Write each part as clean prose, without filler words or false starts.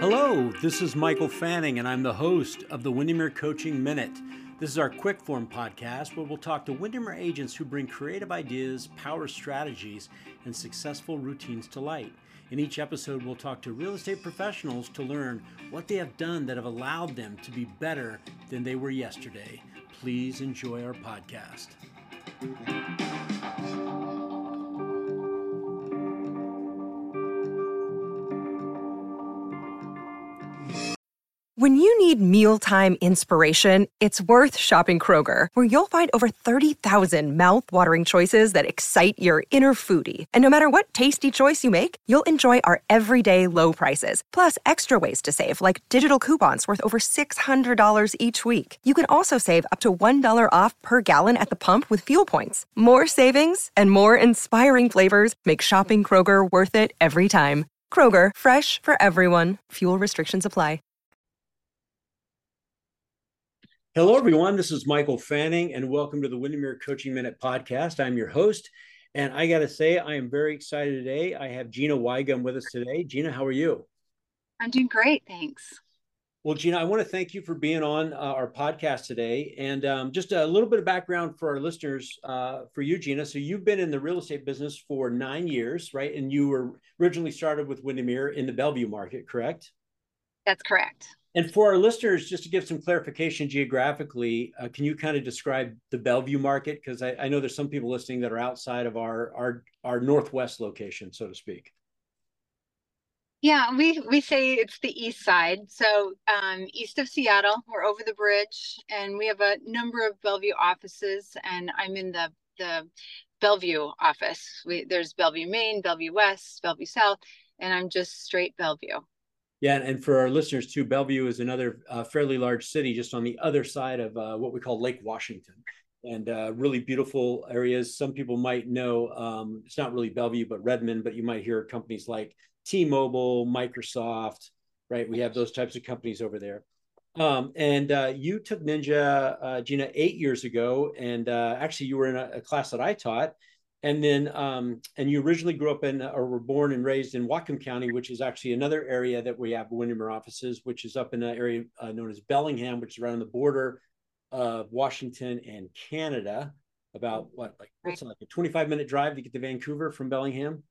Hello, this is Michael Fanning, and I'm the host of the Windermere Coaching Minute. This is our quick form podcast where we'll talk to Windermere agents who bring creative ideas, power strategies, and successful routines to light. In each episode, we'll talk to real estate professionals to learn what they have done that have allowed them to be better than they were yesterday. Please enjoy our podcast. When you need mealtime inspiration, it's worth shopping Kroger, where you'll find over 30,000 mouth-watering choices that excite your inner foodie. And no matter what tasty choice you make, you'll enjoy our everyday low prices, plus extra ways to save, like digital coupons worth over $600 each week. You can also save up to $1 off per gallon at the pump with fuel points. More savings and more inspiring flavors make shopping Kroger worth it every time. Kroger, fresh for everyone. Fuel restrictions apply. Hello, everyone. This is Michael Fanning, and welcome to the Windermere Coaching Minute podcast. I'm your host, and I got to say, I am very excited today. I have Gina Weigum with us today. Gina, how are you? I'm doing great, thanks. Well, Gina, I want to thank you for being on our podcast today. And just a little bit of background for our listeners, for you, Gina. So you've been in the real estate business for 9 years, right? And you were originally started with Windermere in the Bellevue market, correct? That's correct. And for our listeners, just to give some clarification geographically, can you kind of describe the Bellevue market? Because I know there's some people listening that are outside of our Northwest location, so to speak. Yeah, we say it's the east side. So east of Seattle, we're over the bridge, and we have a number of Bellevue offices, and I'm in the Bellevue office. There's Bellevue Main, Bellevue West, Bellevue South, and I'm just straight Bellevue. Yeah, and for our listeners too, Bellevue is another fairly large city just on the other side of what we call Lake Washington, and really beautiful areas. Some people might know it's not really Bellevue, but Redmond, but you might hear companies like T-Mobile, Microsoft, right? We have those types of companies over there. And you took Ninja, Gina, 8 years ago, and actually you were in a class that I taught. And then, and you originally grew up in, or were born and raised in Whatcom County, which is actually another area that we have Windermere offices, which is up in an area known as Bellingham, which is right on the border of Washington and Canada. About what's it, like a 25-minute drive to get to Vancouver from Bellingham?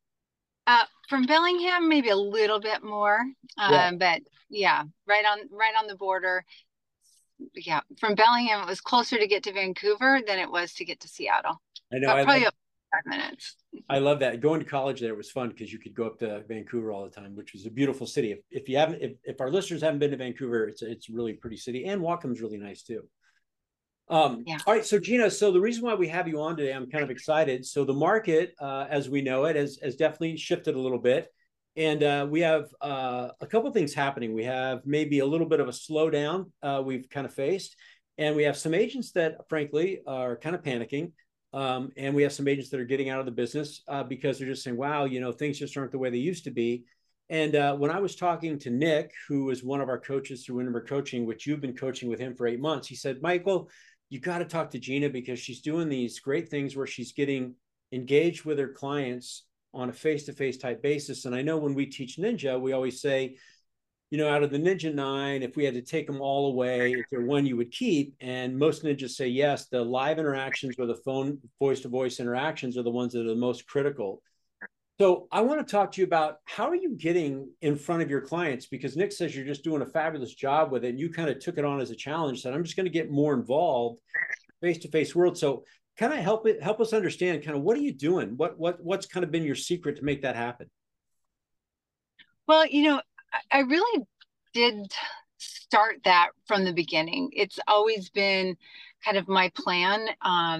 From Bellingham, maybe a little bit more, but yeah, right on the border. Yeah, from Bellingham, it was closer to get to Vancouver than it was to get to Seattle. I know. Probably 5 minutes. I love that. Going to college there was fun because you could go up to Vancouver all the time, which was a beautiful city. If you haven't, if our listeners haven't been to Vancouver, it's really pretty city, and Whatcom's really nice too. All right, so Gina, so the reason why we have you on today, I'm kind of excited. So the market, as we know it, has definitely shifted a little bit, and we have a couple of things happening. We have maybe a little bit of a slowdown we've kind of faced, and we have some agents that, frankly, are kind of panicking. And we have some agents that are getting out of the business because they're just saying, wow, you know, things just aren't the way they used to be. And when I was talking to Nick, who is one of our coaches through Windermere Coaching, which you've been coaching with him for 8 months, he said, Michael, you got to talk to Gina because she's doing these great things where she's getting engaged with her clients on a face-to-face type basis. And I know when we teach Ninja, we always say, you know, out of the Ninja 9, if we had to take them all away, is there one you would keep? And most ninjas say yes. The live interactions or the phone voice-to-voice interactions are the ones that are the most critical. So I want to talk to you about how are you getting in front of your clients? Because Nick says you're just doing a fabulous job with it. And you kind of took it on as a challenge, said, I'm just going to get more involved face-to-face world. So kind of help us understand kind of what are you doing? What's kind of been your secret to make that happen? Well, you know, I really did start that from the beginning. It's always been kind of my plan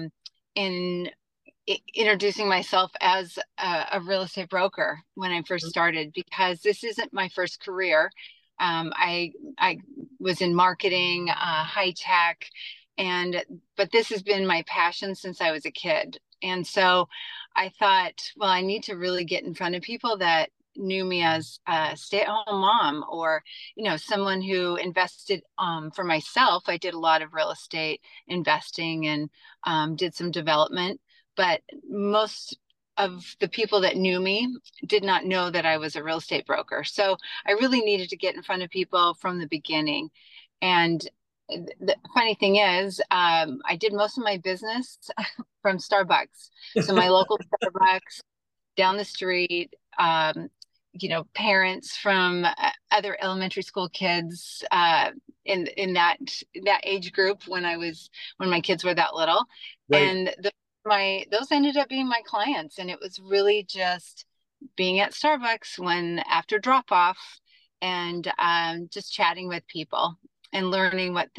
in introducing myself as a real estate broker when I first started, because this isn't my first career. I was in marketing, high tech, but this has been my passion since I was a kid. And so I thought, well, I need to really get in front of people that knew me as a stay-at-home mom, or, you know, someone who invested for myself. I did a lot of real estate investing and did some development, but most of the people that knew me did not know that I was a real estate broker. So I really needed to get in front of people from the beginning. And the funny thing is, I did most of my business from Starbucks. So my local Starbucks down the street, parents from other elementary school kids in that age group when my kids were that little, Right. and those ended up being my clients, and it was really just being at Starbucks after drop off, and just chatting with people and learning what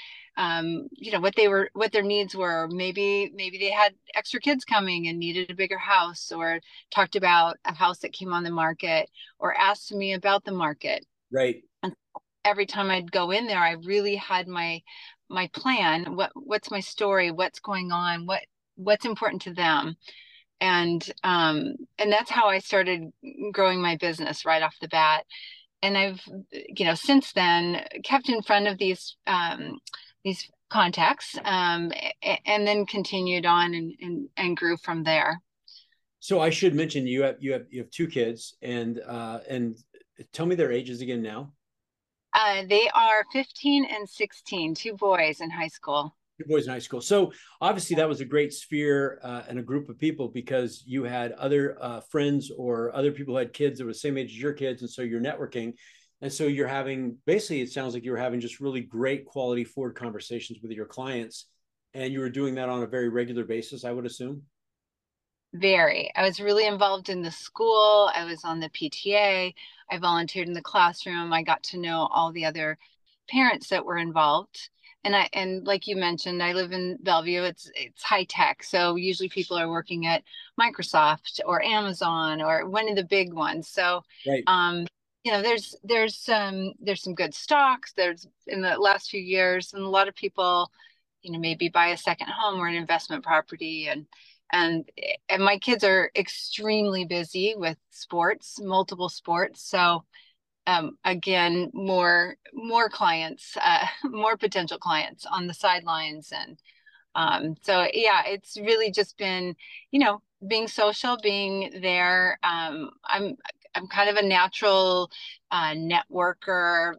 what their needs were. Maybe they had extra kids coming and needed a bigger house, or talked about a house that came on the market, or asked me about the market. Right. And every time I'd go in there, I really had my plan. What's my story? What's going on? What's important to them? And that's how I started growing my business right off the bat. And I've, since then kept in front of these contacts, and then continued on and grew from there. So I should mention you have two kids, and tell me their ages again now. They are 15 and 16, two boys in high school. Two boys in high school. So obviously that was a great sphere and a group of people, because you had other friends or other people who had kids that were the same age as your kids, and so you're networking. And so you're having, basically, it sounds like you're having just really great quality forward conversations with your clients. And you were doing that on a very regular basis, I would assume. Very. I was really involved in the school. I was on the PTA. I volunteered in the classroom. I got to know all the other parents that were involved. And like you mentioned, I live in Bellevue. It's high tech. So usually people are working at Microsoft or Amazon or one of the big ones. So Right. there's some good stocks. There's, in the last few years, and a lot of people, maybe buy a second home or an investment property, and my kids are extremely busy with sports, multiple sports. So again, more clients, more potential clients on the sidelines. And so yeah, it's really just been, being social, being there. I'm kind of a natural networker,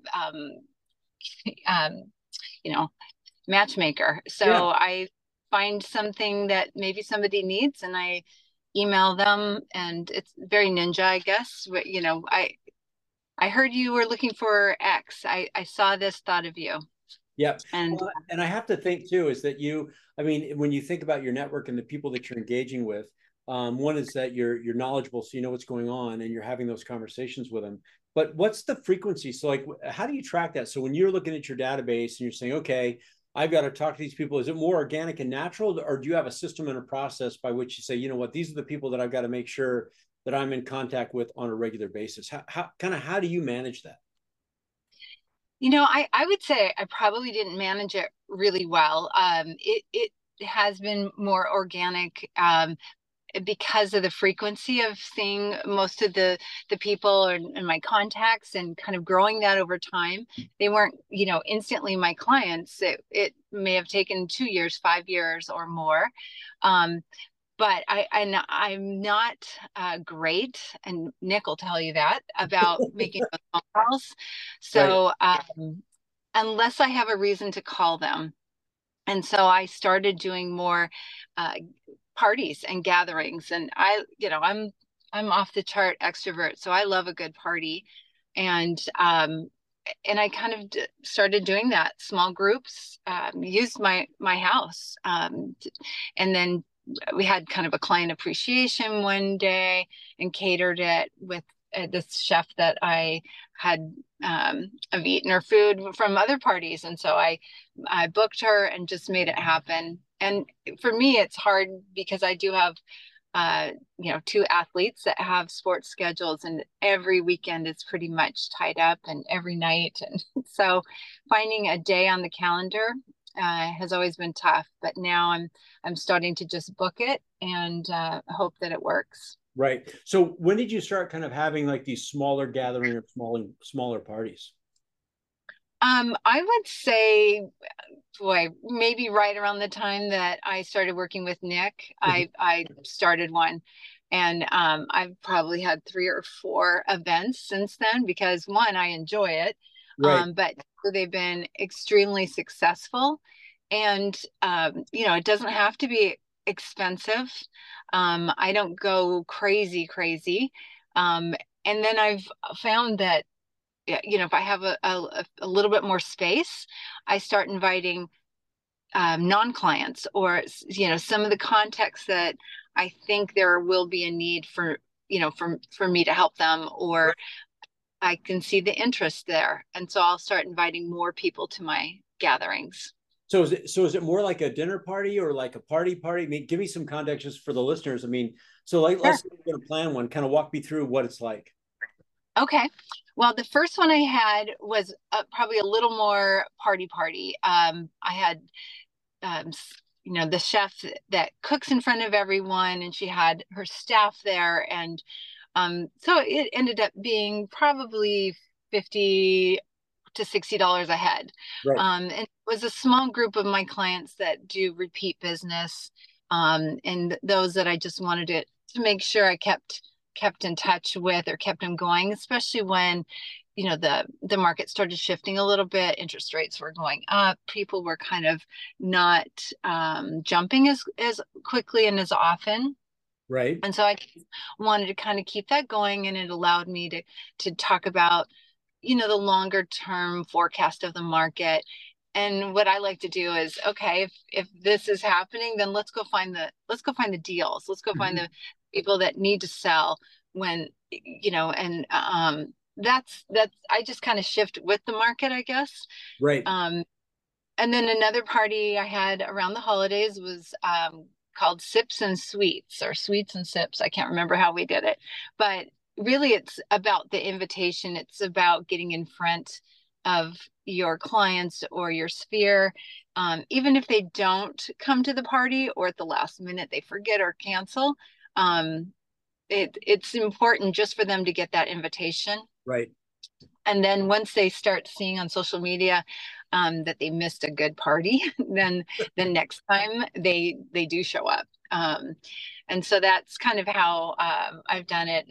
um, matchmaker. So Yeah. I find something that maybe somebody needs, and I email them, and it's very ninja, I guess. I heard you were looking for X. I saw this, thought of you. Yeah. And And I have to think too, is that when you think about your network and the people that you're engaging with, one is that you're knowledgeable, so you know what's going on, and you're having those conversations with them. But what's the frequency? So like, how do you track that? So when you're looking at your database and you're saying, okay, I've got to talk to these people, is it more organic and natural, or do you have a system and a process by which you say, you know what, these are the people that I've got to make sure that I'm in contact with on a regular basis? How do you manage that? I would say I probably didn't manage it really well. It has been more organic, because of the frequency of seeing most of the people and my contacts, and kind of growing that over time. They weren't, instantly my clients. It may have taken 2 years, 5 years or more. But I'm not great, and Nick will tell you that, about making those phone calls. So unless I have a reason to call them. And so I started doing more parties and gatherings. And I'm off the chart extrovert, so I love a good party. And I kind of started doing that, small groups, used my house, and then we had kind of a client appreciation one day, and catered it with this chef that I had have eaten her food from other parties. And so I booked her and just made it happen. And for me, it's hard because I do have two athletes that have sports schedules, and every weekend is pretty much tied up, and every night. And so finding a day on the calendar has always been tough, but now I'm starting to just book it and hope that it works. Right. So when did you start kind of having like these smaller gathering or smaller parties? I would say, boy, maybe right around the time that I started working with Nick, I started one. And I've probably had 3 or 4 events since then because one, I enjoy it, Right. but they've been extremely successful. And it doesn't have to be expensive. I don't go crazy. Um, and then I've found that if I have a little bit more space, I start inviting non-clients or some of the contexts that I think there will be a need for for me to help them, or I can see the interest there, and so I'll start inviting more people to my gatherings. So is it more like a dinner party or like a party? I mean, give me some context just for the listeners. I mean, so like Sure. let's say we're gonna plan one, kind of walk me through what it's like. Okay. Well, the first one I had was probably a little more party. I had um, the chef that cooks in front of everyone, and she had her staff there, and so it ended up being probably 50 to $60 a head. Right. And it was a small group of my clients that do repeat business, and those that I just wanted to make sure I kept in touch with or kept them going, especially when the market started shifting a little bit, interest rates were going up, people were kind of not jumping as quickly and as often. Right. And so I wanted to kind of keep that going, and it allowed me to talk about the longer term forecast of the market. And what I like to do is, okay, if this is happening, then let's go find the deals. Let's go find the people that need to sell when, and that's I just kind of shift with the market, I guess. Right. And then another party I had around the holidays was called Sips and Sweets, or Sweets and Sips. I can't remember how we did it, but really it's about the invitation. It's about getting in front of your clients or your sphere. Even if they don't come to the party, or at the last minute they forget or cancel, it's important just for them to get that invitation. Right. And then once they start seeing on social media that they missed a good party, then the next time they do show up. And so that's kind of how I've done it.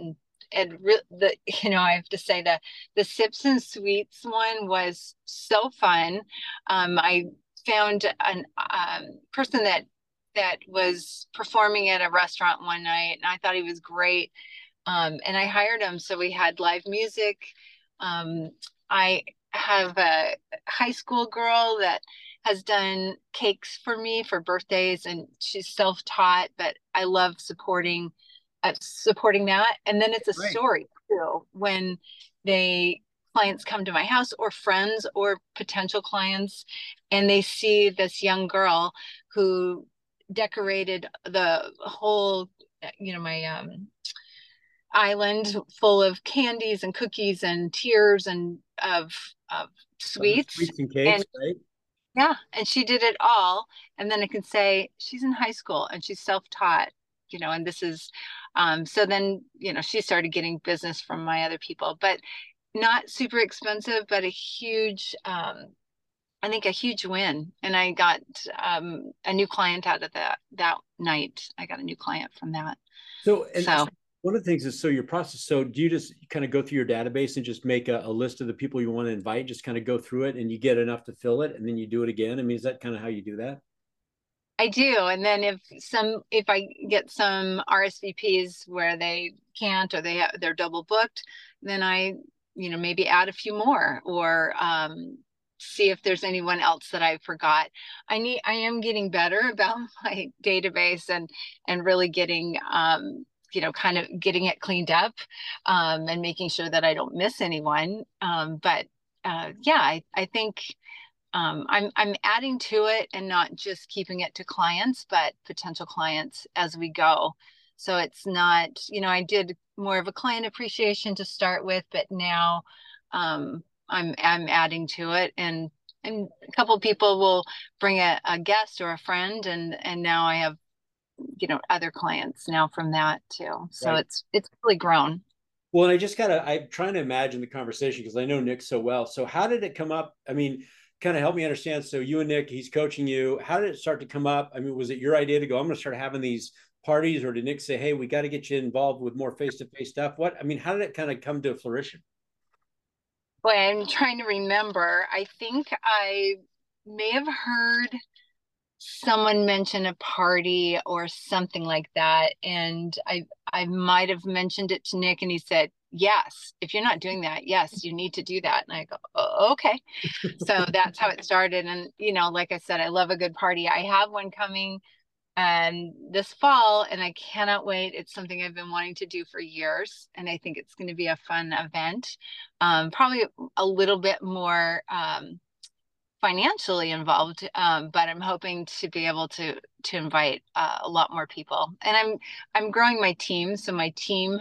I have to say that the Sips and Sweets one was so fun. I found a person that was performing at a restaurant one night, and I thought he was great. And I hired him, so we had live music. I have a high school girl that has done cakes for me for birthdays, and she's self-taught, but I love supporting that. And then it's a Right. story too when they clients come to my house, or friends or potential clients, and they see this young girl who decorated the whole my island full of candies and cookies and tiers and of Of the sweets. sweets and cakes, And right? yeah, and she did it all. And then I can say she's in high school and she's self-taught, and this is so then, she started getting business from my other people, but not super expensive, but a huge I think a huge win. And I got a new client out of that night. I got a new client from that. So, and So one of the things is, so your process, so do you just kind of go through your database and just make a list of the people you want to invite, just kind of go through it and you get enough to fill it and then you do it again? I mean, is that kind of how you do that? I do. And then if I get some RSVPs where they can't, or they're double booked, then I, maybe add a few more, or see if there's anyone else that I forgot. I am getting better about my database, and really getting kind of getting it cleaned up, and making sure that I don't miss anyone. But yeah, I think I'm adding to it, and not just keeping it to clients, but potential clients as we go. So it's not, I did more of a client appreciation to start with, but now I'm adding to it, and a couple of people will bring a guest or a friend, and now I have other clients now from that too. So Right. it's really grown. Well, and I'm trying to imagine the conversation because I know Nick so well. So how did it come up? I mean, kind of help me understand. So you and Nick, he's coaching you. How did it start to come up? I mean, was it your idea to go, I'm going to start having these parties, or did Nick say, hey, we got to get you involved with more face-to-face stuff? I mean, how did it kind of come to fruition? Boy, I'm trying to remember. I think I may have heard someone mention a party or something like that. And I might have mentioned it to Nick, and he said, yes, if you're not doing that, yes, you need to do that. And I go, oh, okay. So that's how it started. And, like I said, I love a good party. I have one coming this fall, and I cannot wait. It's something I've been wanting to do for years, and I think it's going to be a fun event. Probably a little bit more financially involved, but I'm hoping to be able to invite a lot more people. And I'm growing my team, so my team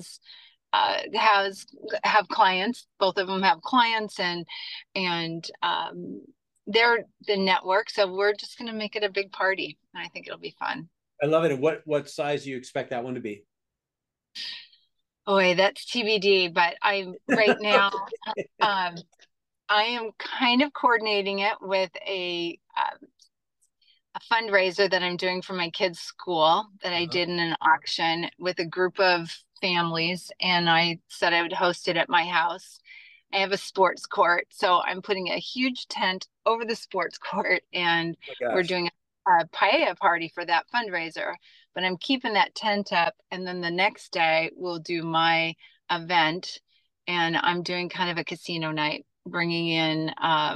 have clients. Both of them have clients, and they're the network. So we're just going to make it a big party, and I think it'll be fun. I love it. And what size do you expect that one to be? Boy, that's TBD. But I'm right now. I am kind of coordinating it with a fundraiser that I'm doing for my kids' school that I did in an auction with a group of families, and I said I would host it at my house. I have a sports court, so I'm putting a huge tent over the sports court, and we're doing a paella party for that fundraiser. But I'm keeping that tent up, and then the next day we'll do my event, and I'm doing kind of a casino night, bringing in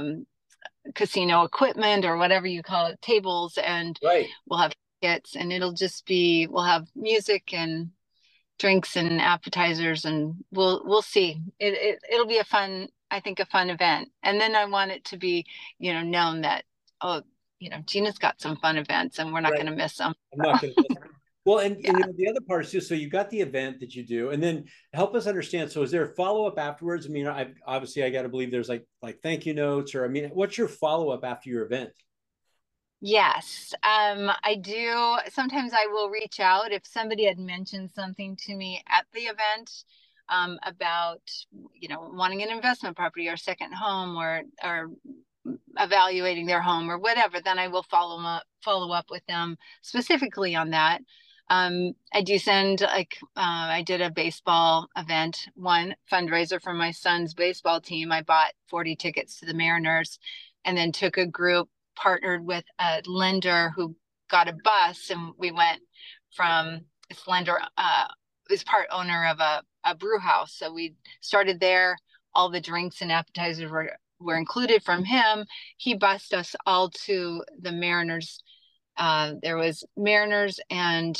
casino equipment or whatever you call it, tables, and we'll have tickets, and we'll have music and drinks and appetizers, and we'll see. It'll be I think a fun event. And then I want it to be, known that, oh, Gina's got some fun events, and we're not going to miss them. I'm not going to miss them. Well, and the other part is too, so you got the event that you do, and then help us understand. So is there a follow-up afterwards? I mean, I got to believe there's like thank you notes, or, I mean, what's your follow-up after your event? Yes, I do. Sometimes I will reach out if somebody had mentioned something to me at the event, about, wanting an investment property or second home, or evaluating their home or whatever. Then I will follow up with them specifically on that. I do send, I did a baseball event, one fundraiser for my son's baseball team. I bought 40 tickets to the Mariners, and then took a group, partnered with a lender who got a bus, and we went from this lender, is part owner of a brew house. So we started there. All the drinks and appetizers were included from him. He bused us all to the Mariners. There was Mariners and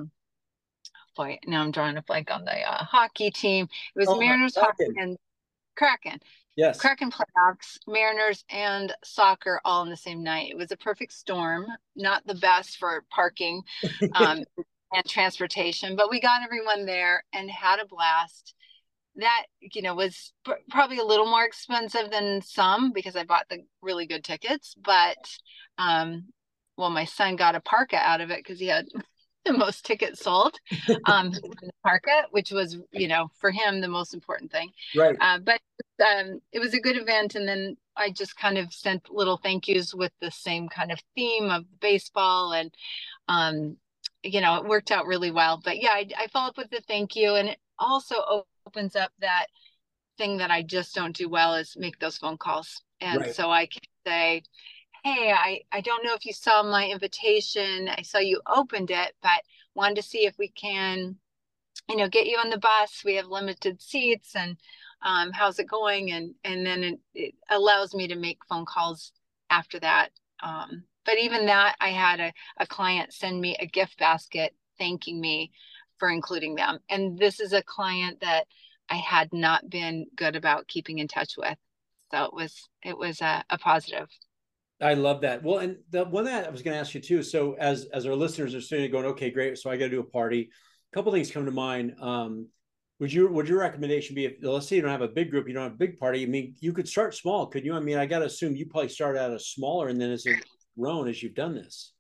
boy, now I'm drawing a blank on the hockey team. It was Mariners, hockey, and Kraken. Yes. Kraken playoffs, Mariners, and soccer all in the same night. It was a perfect storm. Not the best for parking and transportation, but we got everyone there and had a blast. That, was probably a little more expensive than some, because I bought the really good tickets. But well, my son got a parka out of it because he had the most tickets sold in the parka, which was, for him, the most important thing. Right. But it was a good event. And then I just kind of sent little thank yous with the same kind of theme of baseball. And, it worked out really well. But yeah, I follow up with the thank you. And it also opens up that thing that I just don't do well, is make those phone calls. And so I can say, hey, I don't know if you saw my invitation. I saw you opened it, but wanted to see if we can, get you on the bus. We have limited seats, and how's it going? And then it allows me to make phone calls after that. But even that, I had a client send me a gift basket thanking me for including them. And this is a client that I had not been good about keeping in touch with. So it was a positive. I love that. Well, and the one that I was going to ask you too. So as our listeners are sitting going, okay, great. So I got to do a party. A couple of things come to mind. Would your recommendation be, if, let's say you don't have a big group, you don't have a big party. I mean, you could start small, could you? I mean, I got to assume you probably started out as smaller, and then as it's grown as you've done this.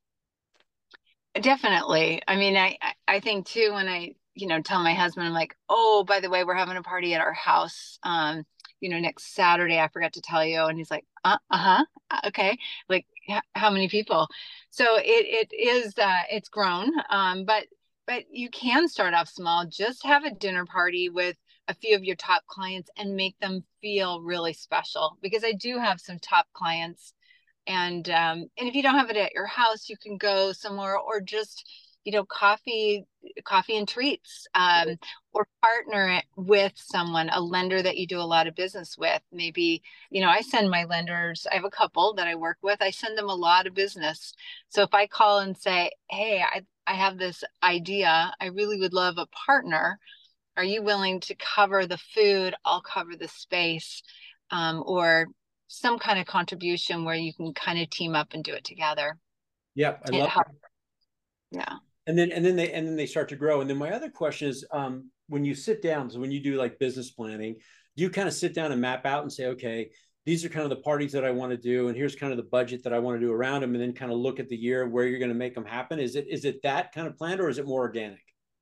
Definitely. I mean, I think too, when I, tell my husband, I'm like, oh, by the way, we're having a party at our house, next Saturday, I forgot to tell you. And he's like, okay. Like, how many people. So it is it's grown, but you can start off small. Just have a dinner party with a few of your top clients and make them feel really special, because I do have some top clients. And if you don't have it at your house, you can go somewhere, or just, coffee and treats, or partner it with someone, a lender that you do a lot of business with. Maybe, I send my lenders, I have a couple that I work with, I send them a lot of business. So if I call and say, hey, I have this idea, I really would love a partner. Are you willing to cover the food? I'll cover the space, or some kind of contribution where you can kind of team up and do it together. Yeah, I love it. Yeah. And then they start to grow. And then my other question is, when you sit down, so when you do like business planning, do you kind of sit down and map out and say, okay, these are kind of the parties that I want to do, and here's kind of the budget that I want to do around them, and then kind of look at the year where you're going to make them happen? Is it that kind of planned, or is it more organic?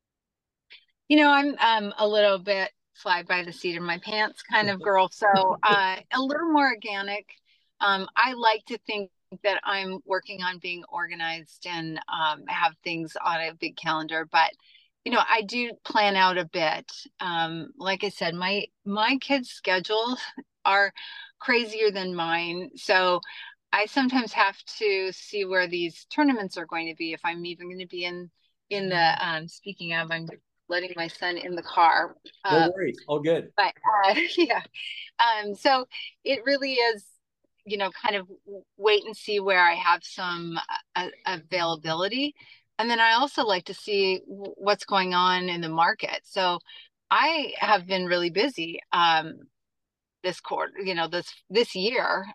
I'm a little bit fly by the seat of my pants kind of girl. So a little more organic. I like to think that I'm working on being organized and have things on a big calendar, but I do plan out a bit. Like I said, my kids' schedules are crazier than mine. So I sometimes have to see where these tournaments are going to be, if I'm even going to be in the speaking of, I'm letting my son in the car. No worries, all good. But yeah, so it really is, kind of wait and see where I have some availability. And then I also like to see what's going on in the market. So I have been really busy this quarter, this year.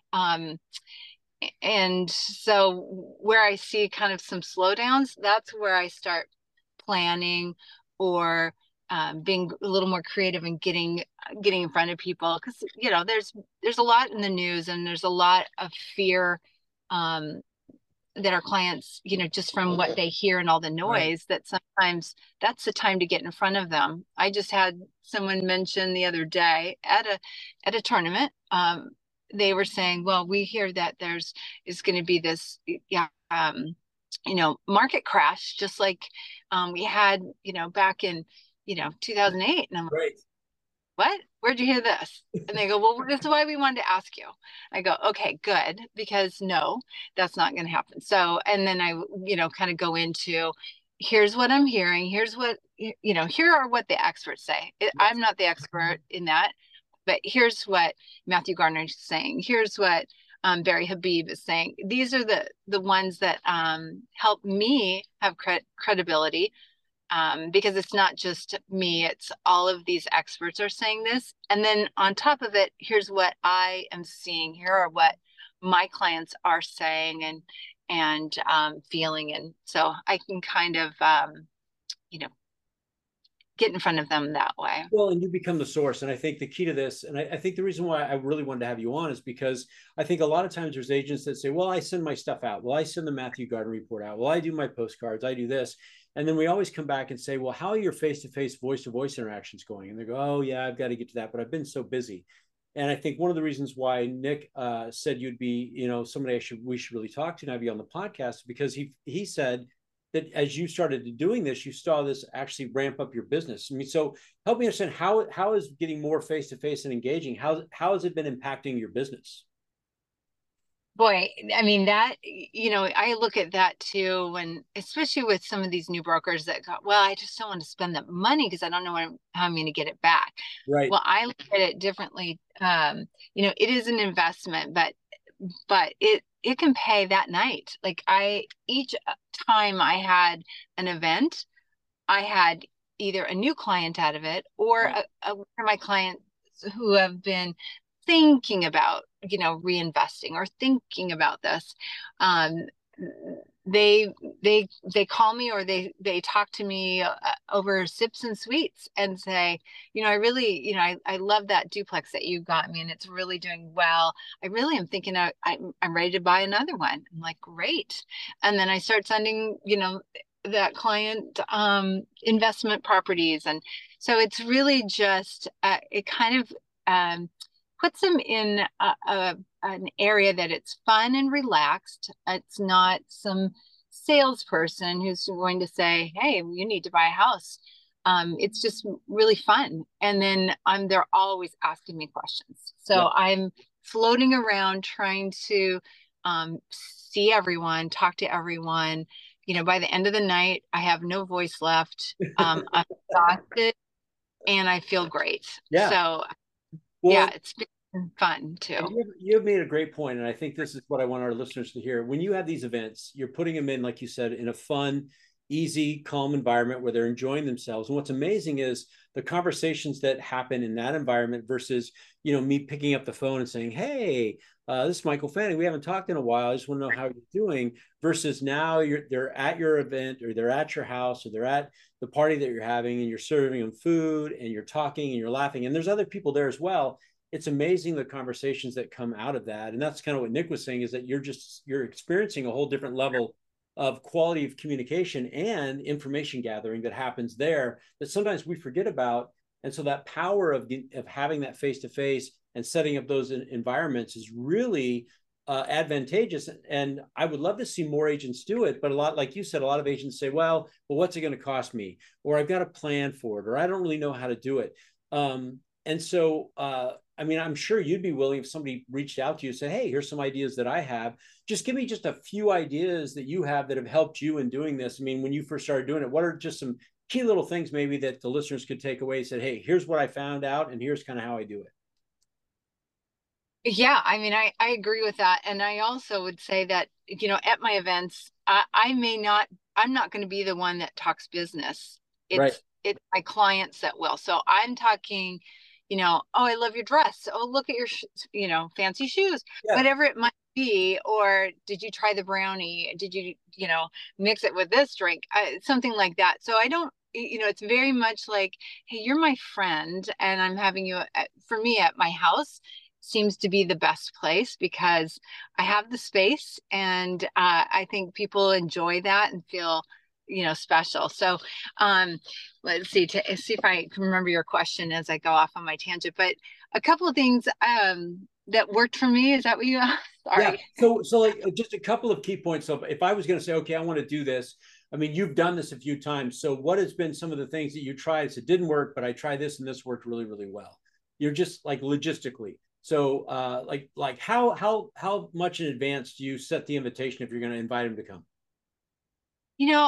And so where I see kind of some slowdowns, that's where I start planning, or being a little more creative and getting in front of people, because there's a lot in the news, and there's a lot of fear that our clients, just from what they hear and all the noise, that sometimes that's the time to get in front of them. I just had someone mention the other day at a tournament, they were saying, well, we hear that is going to be this market crash, just like we had back in 2008. And I'm like, what? Where'd you hear this? And they go, well, this is why we wanted to ask you. I go, okay, good, because no, that's not going to happen. So, and then I kind of go into, here's what I'm hearing, here's what here are what the experts say. I'm not the expert in that, but here's what Matthew Gardner is saying. Here's what Barry Habib is saying. These are the ones that help me have credibility, because it's not just me, it's all of these experts are saying this. And then on top of it, here's what I am seeing. Here are what my clients are saying and feeling. And so I can kind of, get in front of them that way. Well, and you become the source. And I think the key to this, and I think the reason why I really wanted to have you on, is because I think a lot of times there's agents that say, well, I send my stuff out. Well, I send the Matthew Gardner report out. Well, I do my postcards. I do this. And then we always come back and say, well, how are your face-to-face, voice-to-voice interactions going? And they go, oh, yeah, I've got to get to that, but I've been so busy. And I think one of the reasons why Nick said you'd be, somebody we should really talk to and have you on the podcast, because he said that as you started doing this, you saw this actually ramp up your business. I mean, so help me understand, how is getting more face-to-face and engaging, how has it been impacting your business? Boy, I mean, that, I look at that too, and especially with some of these new brokers that go, well, I just don't want to spend that money because I don't know how I'm going to get it back. Right. Well, I look at it differently. It is an investment, but it can pay that night. Like each time I had an event, I had either a new client out of it, or one of my clients who have been thinking about, reinvesting or thinking about this. They call me, or they talk to me over sips and sweets and say, I really, I love that duplex that you got me, and it's really doing well. I really am thinking I'm ready to buy another one. I'm like, great. And then I start sending, that client investment properties. And so it's really just, it kind of puts them in an area that it's fun and relaxed. It's not some salesperson who's going to say, hey, you need to buy a house. It's just really fun. And then they're always asking me questions. So Yeah. I'm floating around trying to see everyone, talk to everyone. You know, by the end of the night, I have no voice left. I'm exhausted and I feel great. Yeah. So Well, yeah, it's been fun too. You have made a great point, and I think this is what I want our listeners to hear. When you have these events, you're putting them in, like you said, in a fun, easy, calm environment where they're enjoying themselves. And what's amazing is the conversations that happen in that environment versus, you know, me picking up the phone and saying, hey, this is Michael Fanning. We haven't talked in a while. I just want to know how you're doing. Versus now they're at your event, or they're at your house, or they're at the party that you're having, and you're serving them food and you're talking and you're laughing. And there's other people there as well. It's amazing the conversations that come out of that. And that's kind of what Nick was saying, is that you're experiencing a whole different level of quality of communication and information gathering that happens there that sometimes we forget about. And so that power of having that face-to-face and setting up those environments is really advantageous. And I would love to see more agents do it. But a lot, like you said, a lot of agents say, well, what's it going to cost me? Or I've got a plan for it, or I don't really know how to do it. And so, I mean, I'm sure you'd be willing if somebody reached out to you and said, hey, here's some ideas that I have. Just give me just a few ideas that you have that have helped you in doing this. I mean, when you first started doing it, what are just some key little things maybe that the listeners could take away and said, hey, here's what I found out and here's kind of how I do it? Yeah, I mean, I agree with that. And I also would say that, you know, at my events, I'm not going to be the one that talks business. Right. It's my clients that will. So I'm talking, you know, oh, I love your dress. Oh, look at your, you know, fancy shoes, Yeah. whatever it might be. Or did you try the brownie? Did you, you know, mix it with this drink? Something like that. So I don't, you know, it's very much like, hey, you're my friend and I'm having you, for me, at my house seems to be the best place because I have the space and I think people enjoy that and feel, you know, special. So let's see, to see if I can remember your question as I go off on my tangent, but a couple of things that worked for me. Is that what you asked? Sorry. Yeah. So like just a couple of key points. So if I was going to say, okay, I want to do this, I mean, you've done this a few times. So what has been some of the things that you tried? It didn't work, but I tried this and this worked really, really well. You're just like logistically. So like how much in advance do you set the invitation if you're going to invite him to come? You know,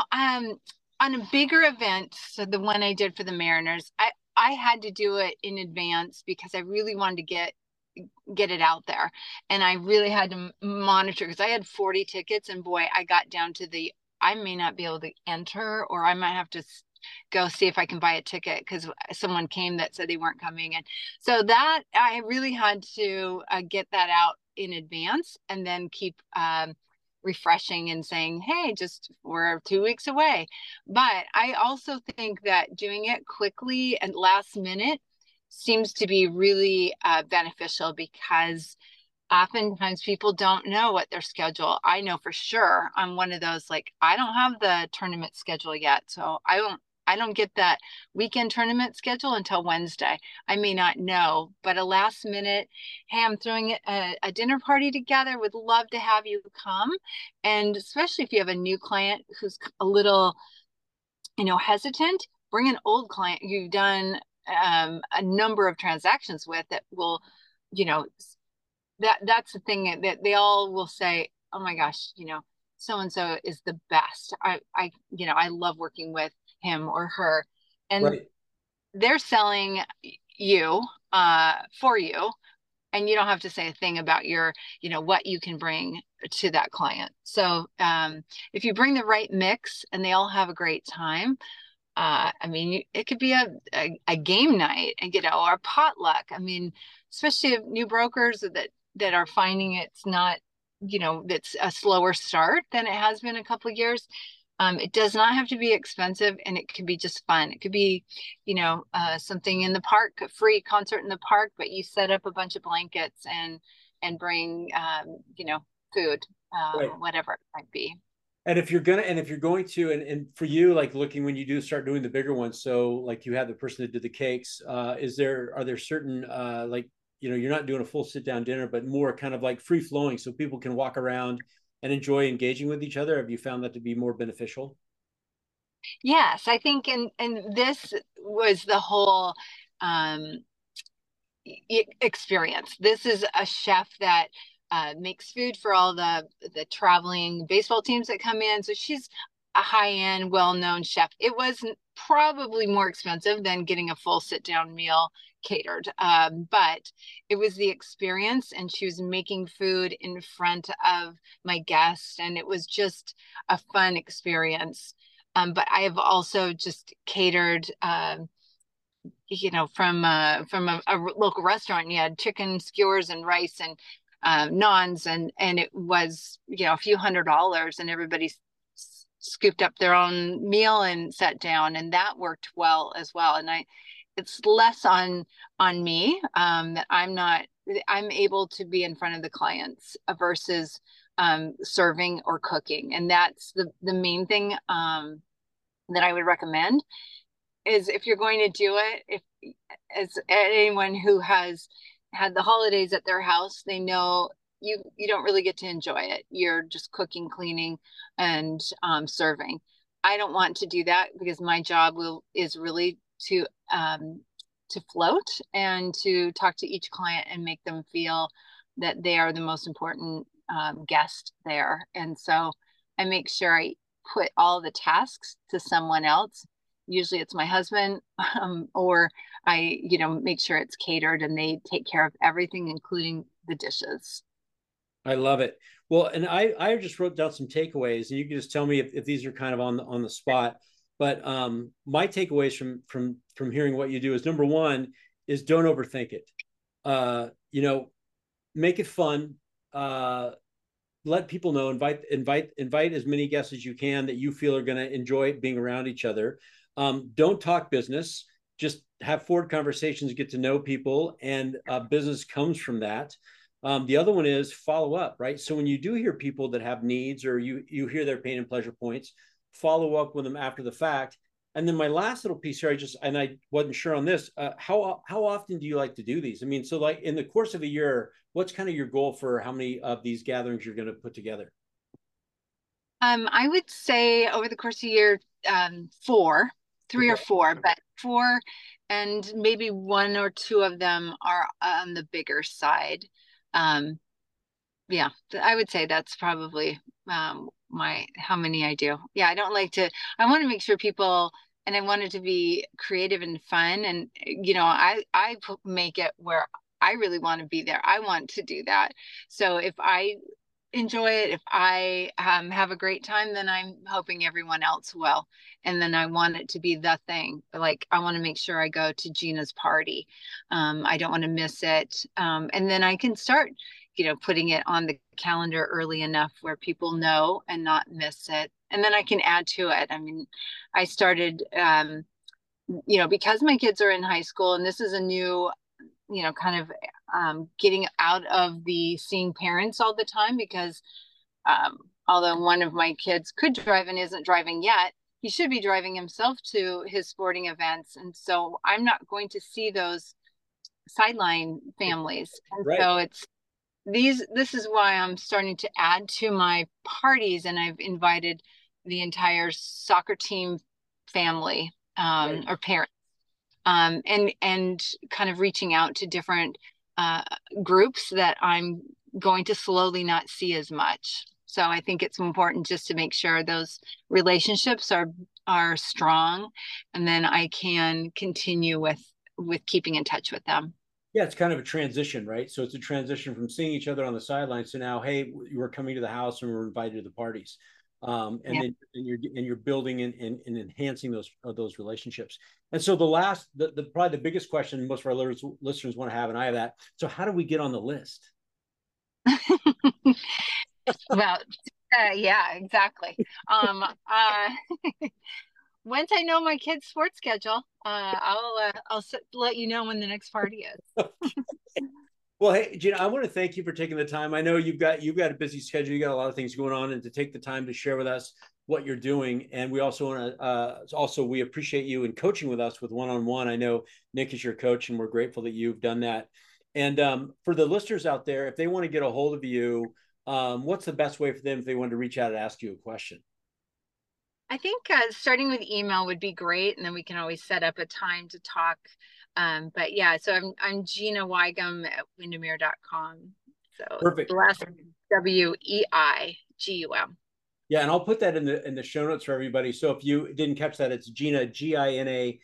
on a bigger event, so the one I did for the Mariners, I had to do it in advance because I really wanted to get it out there, and I really had to monitor because I had 40 tickets, and boy, I got down to I may not be able to enter, or I might have to go see if I can buy a ticket because someone came that said they weren't coming. And so that I really had to get that out in advance and then keep refreshing and saying, hey, just we're 2 weeks away. But I also think that doing it quickly and last minute seems to be really beneficial because oftentimes people don't know what their schedule. I know for sure I'm one of those, like, I don't have the tournament schedule yet. So I don't get that weekend tournament schedule until Wednesday. I may not know, but a last minute, hey, I'm throwing a dinner party together. Would love to have you come. And especially if you have a new client who's a little, you know, hesitant, bring an old client you've done a number of transactions with that will, you know, that's the thing that they all will say, oh my gosh, you know, so and so is the best. You know, I love working with him or her, and Right. they're selling you for you, and you don't have to say a thing about your, you know, what you can bring to that client. So if you bring the right mix and they all have a great time, I mean, it could be a game night, and you know, or a potluck. I mean, especially if new brokers that are finding it's not, you know, it's a slower start than it has been a couple of years. It does not have to be expensive, and it could be just fun. It could be, you know, something in the park, a free concert in the park, but you set up a bunch of blankets and bring, you know, food, Right. whatever it might be. And if you're going to, and for you, like looking when you do start doing the bigger ones, so like you have the person that did the cakes, are there certain like you're not doing a full sit down dinner, but more kind of like free flowing, so people can walk around and enjoy engaging with each other? Have you found that to be more beneficial? Yes, I think, and this was the whole um, experience. This is a chef that makes food for all the traveling baseball teams that come in. So she's a high-end, well-known chef. It was probably more expensive than getting a full sit-down meal catered, but it was the experience, and she was making food in front of my guests, and it was just a fun experience. But I have also just catered from a local restaurant. You had chicken skewers and rice and naans, and it was a few $100s, and everybody scooped up their own meal and sat down, and that worked well as well. And it's less on me, that I'm able to be in front of the clients versus serving or cooking, and that's the main thing that I would recommend. Is if you're going to do it, if as anyone who has had the holidays at their house, they know you don't really get to enjoy it. You're just cooking, cleaning, and serving. I don't want to do that, because my job is really to float and to talk to each client and make them feel that they are the most important guest there. And so I make sure I put all the tasks to someone else. Usually it's my husband, or I, make sure it's catered and they take care of everything, including the dishes. I love it. Well, and I just wrote down some takeaways, and you can just tell me if these are kind of on the spot. But my takeaways from hearing what you do is, number one is, don't overthink it. Make it fun. Let people know. Invite as many guests as you can that you feel are going to enjoy being around each other. Don't talk business. Just have forward conversations, get to know people, and business comes from that. The other one is follow up, right? So when you do hear people that have needs, or you hear their pain and pleasure points, follow up with them after the fact. And then my last little piece here, I wasn't sure on this. How often do you like to do these? I mean, so like in the course of a year, what's kind of your goal for how many of these gatherings you're going to put together? I would say over the course of a year, four, three Okay. or four, but four, and maybe one or two of them are on the bigger side. Um, yeah, I would say that's probably my how many I do. Yeah, I don't like to. I want to make sure people, and I want it to be creative and fun, and I make it where I really want to be there. I want to do that. So if I enjoy it, if I have a great time, then I'm hoping everyone else will. And then I want it to be the thing. Like, I want to make sure I go to Gina's party. I don't want to miss it. And then I can start, putting it on the calendar early enough where people know and not miss it. And then I can add to it. I mean, I started, because my kids are in high school, and this is a new, kind of getting out of the seeing parents all the time, because although one of my kids could drive and isn't driving yet, he should be driving himself to his sporting events. And so I'm not going to see those sideline families. And Right. so this is why I'm starting to add to my parties, and I've invited the entire soccer team family, Right. or parents, and kind of reaching out to different uh, groups that I'm going to slowly not see as much. So I think it's important just to make sure those relationships are strong, and then I can continue with keeping in touch with them. Yeah, it's kind of a transition, right? So it's a transition from seeing each other on the sidelines to now, hey, you were coming to the house and we're invited to the parties. And Yeah. then you're building and enhancing those relationships. And so the probably the biggest question most of our listeners want to have, and I have that. So how do we get on the list? Well, yeah, exactly. Once I know my kids' sports schedule, I'll let you know when the next party is. Well, hey, Gina, I want to thank you for taking the time. I know you've got a busy schedule, you got a lot of things going on, and to take the time to share with us what you're doing. And we also want to we appreciate you in coaching with us with one-on-one. I know Nick is your coach, and we're grateful that you've done that. And for the listeners out there, if they want to get a hold of you, what's the best way for them if they want to reach out and ask you a question? I think starting with email would be great, and then we can always set up a time to talk. But yeah, so I'm Gina Weigum at Windermere.com. So Perfect. the last Weigum. Yeah, and I'll put that in the show notes for everybody. So if you didn't catch that, it's Gina, Gina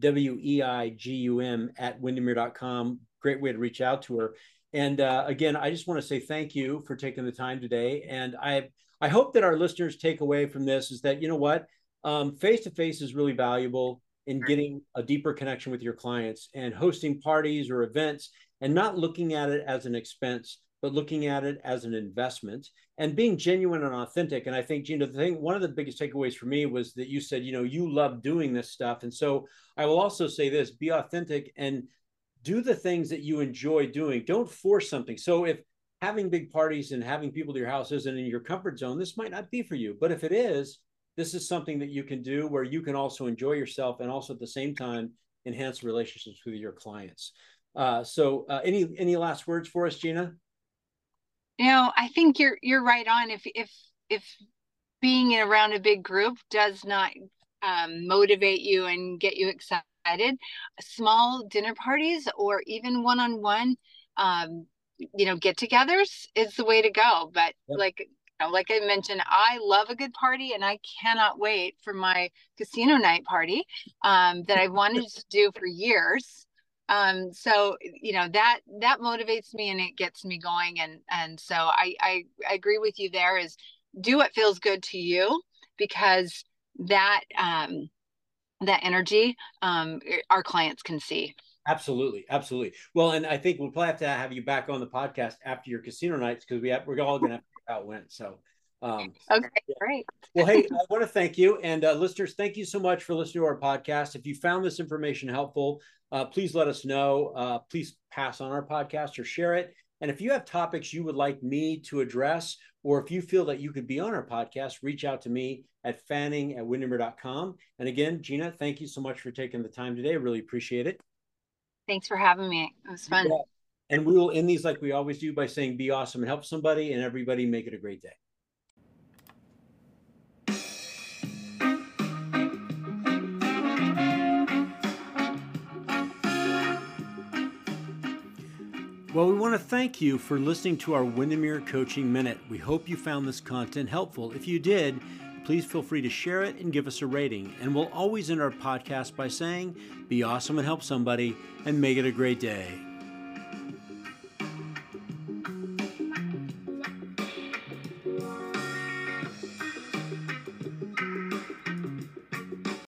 Weigum at Windermere.com. Great way to reach out to her. And again, I just want to say thank you for taking the time today. And I hope that our listeners take away from this is that, you know what, face-to-face is really valuable in getting a deeper connection with your clients, and hosting parties or events and not looking at it as an expense, but looking at it as an investment and being genuine and authentic. And I think, Gina, one of the biggest takeaways for me was that you said, you know, you love doing this stuff. And so I will also say this: be authentic and do the things that you enjoy doing. Don't force something. So if having big parties and having people to your house isn't in your comfort zone, this might not be for you. But if it is, this is something that you can do where you can also enjoy yourself and also at the same time enhance relationships with your clients. So any last words for us, Gina? You know, I think you're right on. If being around a big group does not motivate you and get you excited, small dinner parties or even one-on-one get-togethers is the way to go. But yep. Like I mentioned, I love a good party, and I cannot wait for my casino night party that I've wanted to do for years. So that motivates me and it gets me going, and so I agree with you. There is, do what feels good to you, because that energy our clients can see. Absolutely. Well, and I think we'll probably have you back on the podcast after your casino nights, because we're all going to have to figure out when. So, okay, yeah. Great. Well, hey, I want to thank you, and listeners, thank you so much for listening to our podcast. If you found this information helpful, please let us know. Please pass on our podcast or share it. And if you have topics you would like me to address, or if you feel that you could be on our podcast, reach out to me at fanning@windermere.com. And again, Gina, thank you so much for taking the time today. Really appreciate it. Thanks for having me. It was fun. Yeah. And we will end these like we always do by saying, be awesome and help somebody, and everybody make it a great day. Well, we want to thank you for listening to our Windermere Coaching Minute. We hope you found this content helpful. If you did, please feel free to share it and give us a rating. And we'll always end our podcast by saying, be awesome and help somebody, and make it a great day.